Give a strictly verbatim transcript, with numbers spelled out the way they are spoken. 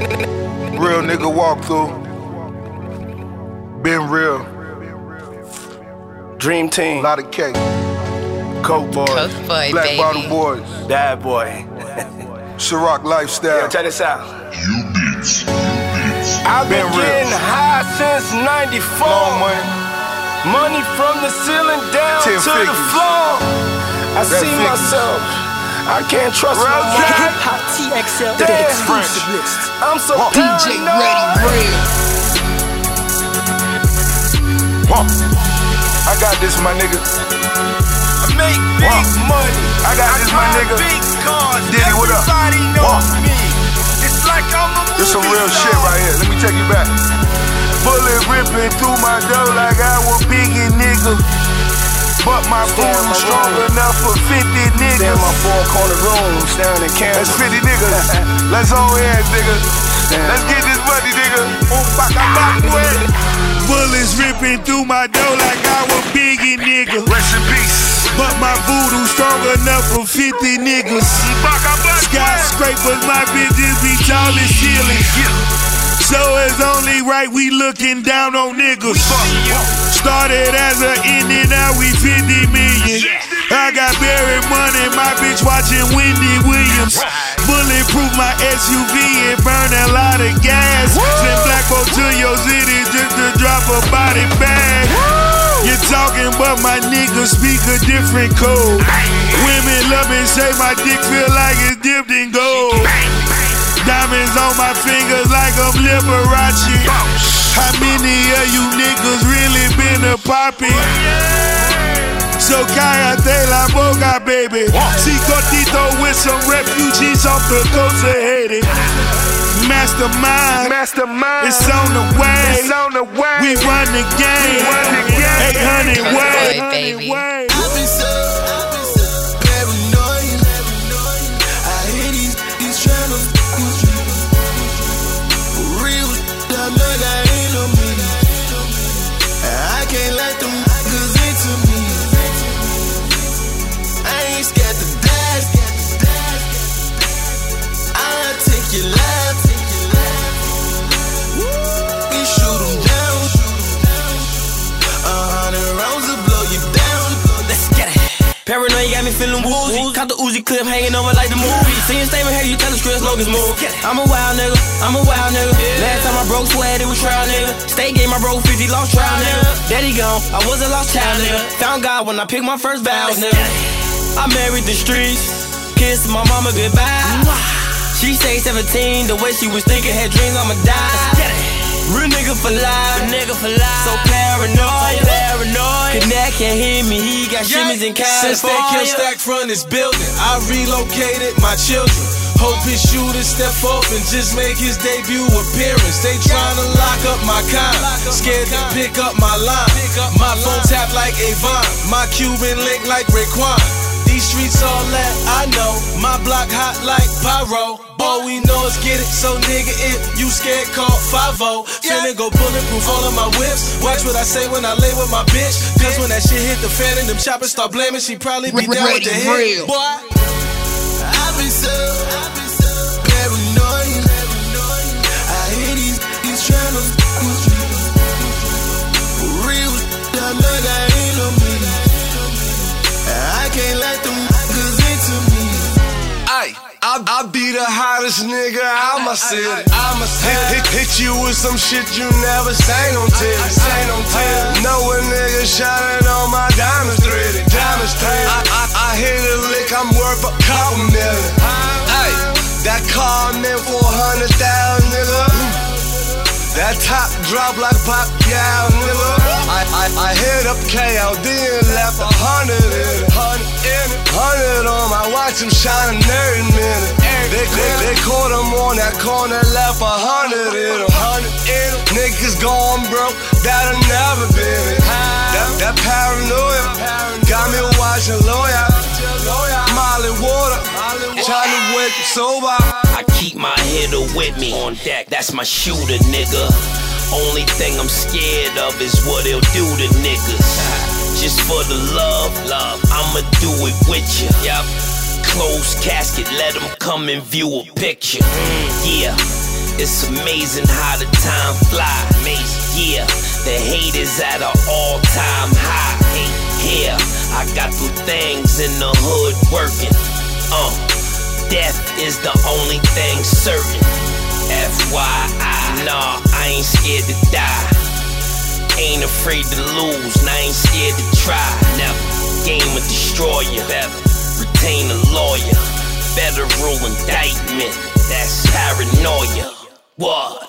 Real nigga walk through. Been real. Dream team. Lot of cake. Coke boys. Coke boy, Black baby. bottle boys. Bad boy. Ciroc lifestyle. Yo, check this out. You beats. You beats. I've been, Been real. getting high since ninety-four. Long money. Money from the ceiling down Ten to the figures. floor. I That see figures. myself. I can't trust Real my time. mind. Hot T X L, Damn. the exclusive list. I'm so Walk. D J paranoid. Ready Real. Walk. I got this, my nigga. I make big Walk. money. I got this, my drive nigga. big cars. Diddy, what up? Everybody knows Walk. me. It's like I'm a movie This some real star. shit right here. Let me take you back. Bullet ripping through my dough like I was biggie nigga. But my Stay in boom my strong room. enough for fifty Stay in niggas. my four corner room, staring at cameras. That's fifty niggas. Let's all hands, nigga. Let's get this money, nigga. Oh, fuck, I'm back with it. Bullets ripping through my dough like I was biggie nigga. Rest in peace. But my voodoo strong enough for fifty niggas. Skyscrapers, my bitches be tall as ceilings. So it's only right we looking down on niggas. Started as an Indian, now we fifty million. I got buried money, my bitch watching Wendy Williams. Bulletproof my S U V and burn a lot of gas. Send black folk to your city just to drop a body bag. You're talking, but my niggas speak a different code. Women love me, say my dick feel like it's dipped in gold. Diamonds on my fingers like I'm Liberace. How many of you niggas really been a poppy? So cállate la boca, baby. Chicotito with some refugees off the coast of Haiti. Mastermind, Mastermind. it's on the way. It's on the way. We run the game. run the game. eight hundred Coke way. boy, baby. way. I've been so, paranoid. I hear these, these tryna for real. I know that ain't no me. I can't let them niggas into me. I ain't scared to die. I'll take your life. We shoot 'em down. A hundred rounds will blow you down. Let's get it. Paranoid got me feeling woozy. Caught the Uzi clip hanging over like the movie. Seeing statement, hey, you tell the script, slogans move. I'm a wild nigga, I'm a wild nigga. Last time I broke sweat, it was trial nigga. State game, I broke fifty, lost trial nigga. Daddy gone, I was a lost child nigga. Found God when I picked my first vows nigga. I married the streets, kissed my mama goodbye. She say seventeen, the way she was thinking, had dreams I'ma die. Real nigga for life, nigga for life. So paranoid, paranoid. Connect can't hear me, he got shimmies in Since that kill California. stack from this building, I relocated my children. Hope his shooter step off and just make his debut appearance. They tryna lock up my kind, scared to pick up my line. My phone tap like Avon, my Cuban link like Raekwon. These streets all that I know, my block hot like pyro. All we know is get it, so nigga if you scared call five oh. Finna go bulletproof all of my whips. Watch what I say when I lay with my bitch. Cause when that shit hit the fan and them choppers start blaming, she probably be down with the hit. Real. Boy, I've been so paranoid. I hear these, these tryna for real. I know that ain't no me. I can't let them niggas into me. Ay, I, I be the hottest nigga out my city. Hit, hit, hit you with some shit you never seen on T V. Know a nigga shining on my diamonds threaded. Diamonds threaded. I, I, I hit a lick, I'm worth a couple million. Ay, that car meant for a hundred thousand, nigga. That top drop like pop, yeah, nigga. I, I, I hit up K L D and left a hundred in it. Hundred on my watch, I'm shining every minute. They, they, they caught him on that corner, left a hundred in him. Niggas gone broke, that'll never be it. That, that paranoia got me watching lawyer. Molly water, trying to wake me sober. I keep my hitter with me on deck, that's my shooter, nigga. Only thing I'm scared of is what he'll do to niggas. Just for the love, love, I'ma do it with ya. Yep. Closed casket, let him come and view a picture. Mm, yeah. It's amazing how the time fly. Yeah, the hate is at an all-time high. Yeah, I got two things in the hood working. Uh, death is the only thing certain. F Y I, nah, I ain't scared to die. Ain't afraid to lose, and I ain't scared to try. Never. Game will destroy you. Better retain a lawyer. Federal indictment. That's paranoia. What?